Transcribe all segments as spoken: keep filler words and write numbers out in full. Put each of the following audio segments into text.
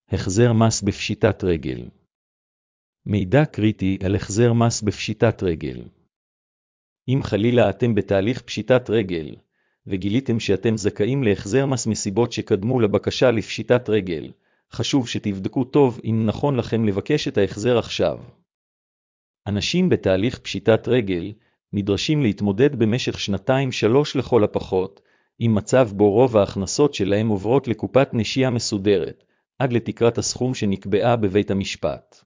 החזר מס בפשיטת רגל. מידע קריטי על החזר מס בפשיטת רגל. אם חלילה אתם בתהליך פשיטת רגל, וגיליתם שאתם זכאים להחזר מס מסיבות שקדמו לבקשה לפשיטת רגל, חשוב שתבדקו טוב אם נכון לכם לבקש את ההחזר עכשיו. אנשים בתהליך פשיטת רגל נדרשים להתמודד במשך שנתיים שלוש לכל הפחות, עם מצב בו רוב ההכנסות שלהם עוברות לקופת נשייה מסודרת, עד לתקרת הסכום שנקבעה בבית המשפט.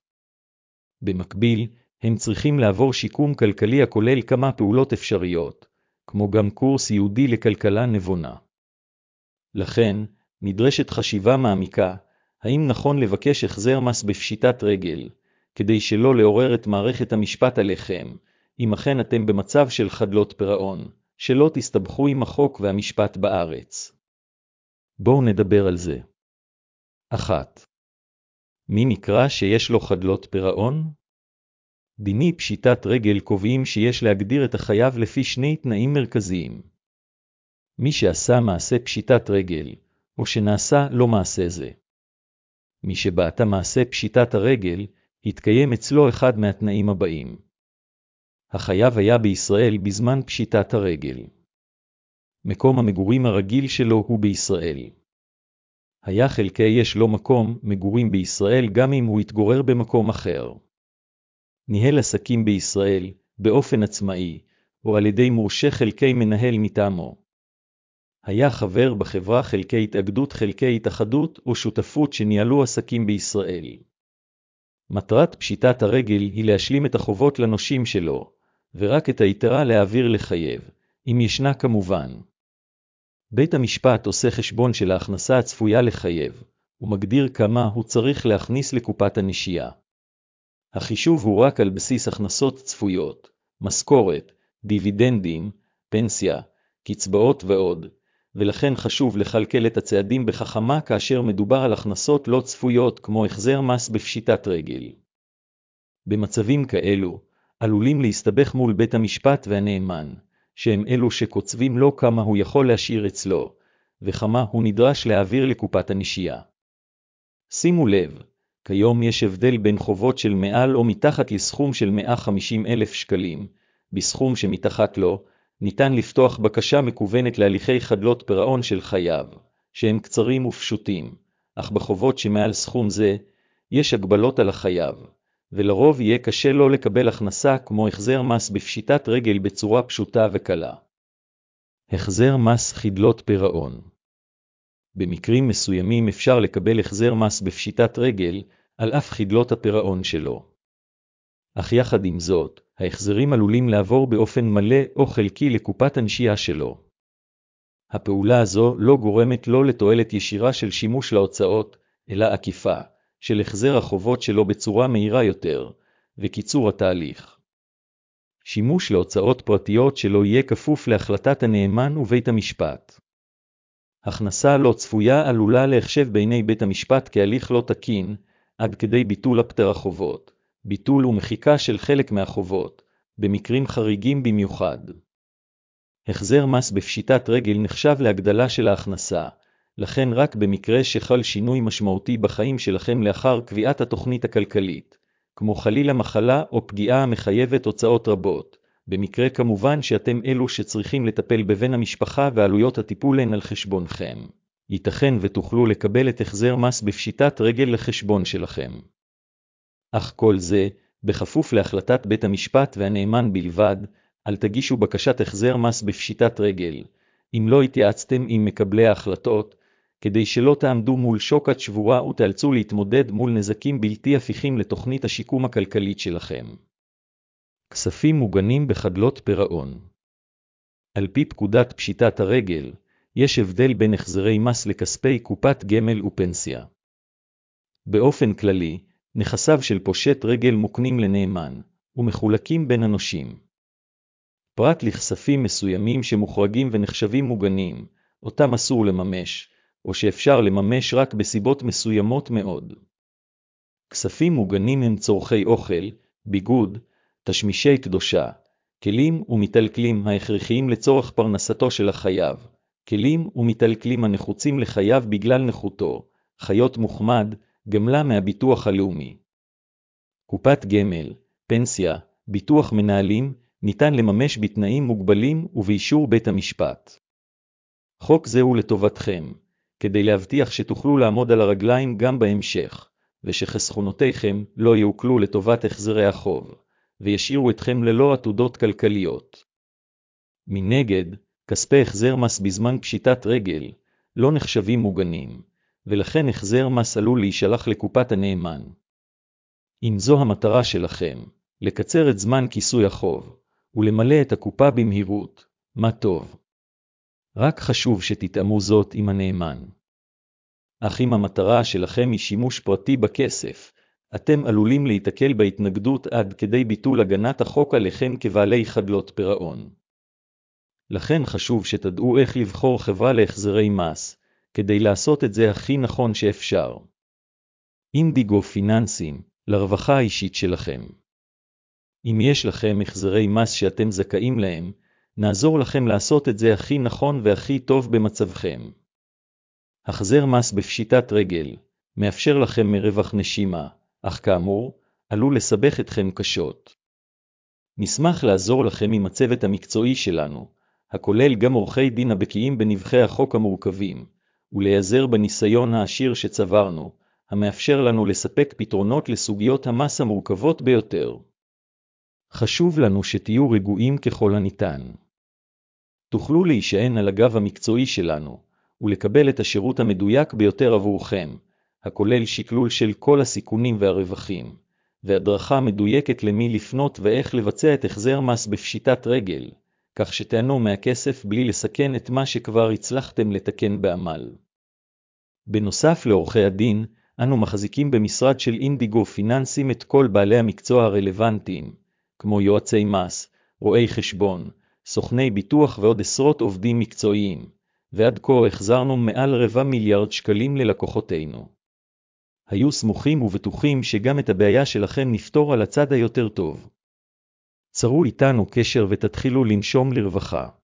במקביל, הם צריכים לעבור שיקום כלכלי הכולל כמה פעולות אפשריות, כמו גם קורס ייעודי לכלכלה נבונה. לכן, נדרשת חשיבה מעמיקה, האם נכון לבקש החזר מס בפשיטת רגל, כדי שלא לעורר את מערכת המשפט עליכם, אם אכן אתם במצב של חדלות פירעון, שלא תסתבכו עם החוק והמשפט בארץ. בואו נדבר על זה. אחת. מי נקרא שיש לו חדלות פירעון? דיני פשיטת רגל קובעים שיש להגדיר את החייב לפי שני תנאים מרכזיים. מי שעשה מעשה פשיטת רגל, או שנעשה לא מעשה זה. מי שבעט מעשה פשיטת הרגל, התקיים אצלו אחד מהתנאים הבאים. החייב היה בישראל בזמן פשיטת הרגל. מקום המגורים הרגיל שלו הוא בישראל. היה חלקי יש לו מקום מגורים בישראל גם אם הוא התגורר במקום אחר. ניהל עסקים בישראל, באופן עצמאי, או על ידי מורשה חלקי מנהל מטעמו. היה חבר בחברה חלקי התאגדות חלקי התאחדות או שותפות שניהלו עסקים בישראל. מטרת פשיטת הרגל היא להשלים את החובות לנושים שלו, ורק את היתרה להעביר לחייב, אם ישנה כמובן. בית המשפט עושה חשבון של ההכנסה הצפויה לחייב, ומגדיר כמה הוא צריך להכניס לקופת הנשייה. החישוב הוא רק על בסיס הכנסות צפויות, משכורת, דיבידנדים, פנסיה, קצבאות ועוד, ולכן חשוב לכלכל את הצעדים בחכמה כאשר מדובר על הכנסות לא צפויות כמו החזר מס בפשיטת רגל. במצבים כאלו, עלולים להסתבך מול בית המשפט והנאמן, שהם אלו שקוצבים לו כמה הוא יכול להשאיר אצלו, וכמה הוא נדרש להעביר לקופת הנשייה. שימו לב, כיום יש הבדל בין חובות של מעל או מתחת לסכום של מאה וחמישים אלף שקלים, בסכום שמתחת לו, ניתן לפתוח בקשה מקוונת להליכי חדלות פירעון של חייב, שהם קצרים ופשוטים, אך בחובות שמעל סכום זה, יש הגבלות על החייב, ולרוב יהיה קשה לו לקבל הכנסה כמו החזר מס בפשיטת רגל בצורה פשוטה וקלה. החזר מס חדלות פירעון. במקרים מסוימים אפשר לקבל החזר מס בפשיטת רגל, על אף חדלות הפירעון שלו. אך יחד עם זאת, ההחזרים עלולים לעבור באופן מלא או חלקי לקופת הנשייה שלו. הפעולה הזו לא גורמת לו לתועלת ישירה של שימוש להוצאות, אלא עקיפה, של החזר החובות שלו בצורה מהירה יותר, וקיצור התהליך. שימוש להוצאות פרטיות שלו יהיה כפוף להחלטת הנאמן ובית המשפט. הכנסה לא צפויה עלולה להחשב בעיני בית המשפט כהליך לא תקין, עד כדי ביטול הפטר החובות, ביטול ומחיקה של חלק מהחובות, במקרים חריגים במיוחד. החזר מס בפשיטת רגל נחשב להגדלה של ההכנסה, לכן רק במקרה שחל שינוי משמעותי בחיים שלכם לאחר קביעת התוכנית הכלכלית, כמו חלילה מחלה או פגיעה המחייבת הוצאות רבות, במקרה כמובן שאתם אלו שצריכים לטפל בבן המשפחה ועלויות הטיפול הן על חשבונכם, ייתכן ותוכלו לקבל את החזר מס בפשיטת רגל לחשבון שלכם. אך כל זה, בכפוף להחלטת בית המשפט והנאמן בלבד, אל תגישו בקשת החזר מס בפשיטת רגל, אם לא התייעצתם עם מקבלי ההחלטות, כדי שלא תעמדו מול שוקת שבורה ותאלצו להתמודד מול נזקים בלתי הפיכים לתוכנית השיקום הכלכלית שלכם. כספים מוגנים בחדלות פירעון. על פי פקודת פשיטת הרגל, יש הבדל בין החזרי מס לכספי קופת גמל ופנסיה. באופן כללי, נכסיו של פושט רגל מוקנים לנאמן, ומחולקים בין הנושים. פרט לכספים מסוימים שמוחרגים ונחשבים מוגנים, אותם אסור לממש, או שאפשר לממש רק בסיבות מסוימות מאוד. כספים מוגנים הם צורכי אוכל, ביגוד, תשמישי קדושה, כלים ומטלטלים ההכרחיים לצורך פרנסתו של החייב, כלים ומטלטלים הנחוצים לחייב בגלל נכותו, חיות מוחמד, גמלה מהביטוח הלאומי. קופת גמל, פנסיה, ביטוח מנהלים, ניתן לממש בתנאים מוגבלים ובאישור בית המשפט. חוק זה הוא לטובתכם, כדי להבטיח שתוכלו לעמוד על הרגליים גם בהמשך, ושחסכונותיכם לא יעוקלו לטובת החזרי החוב, וישאירו אתכם ללא עתודות כלכליות. מנגד, כספי החזר מס בזמן פשיטת רגל לא נחשבים מוגנים, ולכן החזר מס עלול להישלח לקופת הנאמן. אם זו המטרה שלכם, לקצר את זמן כיסוי החוב, ולמלא את הקופה במהירות, מה טוב. רק חשוב שתתאמו זאת עם הנאמן. אך אם המטרה שלכם היא שימוש פרטי בכסף, אתם עלולים להתקל בהתנגדות עד כדי ביטול הגנת החוק עליכם כבעלי חדלות פירעון. לכן חשוב שתדעו איך לבחור חברה להחזרי מס, כדי לעשות את זה הכי נכון שאפשר. אינדיגו פיננסים, לרווחה האישית שלכם. אם יש לכם החזרי מס שאתם זכאים להם, נעזור לכם לעשות את זה הכי נכון והכי טוב במצבכם. החזר מס בפשיטת רגל מאפשר לכם מרווח נשימה, אך כאמור, עלול לסבך אתכם קשות. נשמח לעזור לכם עם הצוות המקצועי שלנו, הכולל גם עורכי דין הבקיאים בנבחי החוק המורכבים, ולהיעזר בניסיון העשיר שצברנו, המאפשר לנו לספק פתרונות לסוגיות המס המורכבות ביותר. חשוב לנו שתהיו רגועים ככל הניתן. תוכלו להישען על הגב המקצועי שלנו, ולקבל את השירות המדויק ביותר עבורכם, הכולל שקלול של כל הסיכונים והרווחים, והדרכה מדויקת למי לפנות ואיך לבצע את החזר מס בפשיטת רגל, כך שתענו מהכסף בלי לסכן את מה שכבר הצלחתם לתקן בעמל. בנוסף לעורכי הדין, אנו מחזיקים במשרד של אינדיגו פיננסים את כל בעלי המקצוע הרלוונטיים, כמו יועצי מס, רואי חשבון, סוכני ביטוח ועוד עשרות עובדים מקצועיים, ועד כה החזרנו מעל רבע מיליארד שקלים ללקוחותינו. היו סמוכים ובטוחים שגם את הבעיה שלכם נפתור על הצד היותר טוב. צרו איתנו קשר ותתחילו לנשום לרווחה.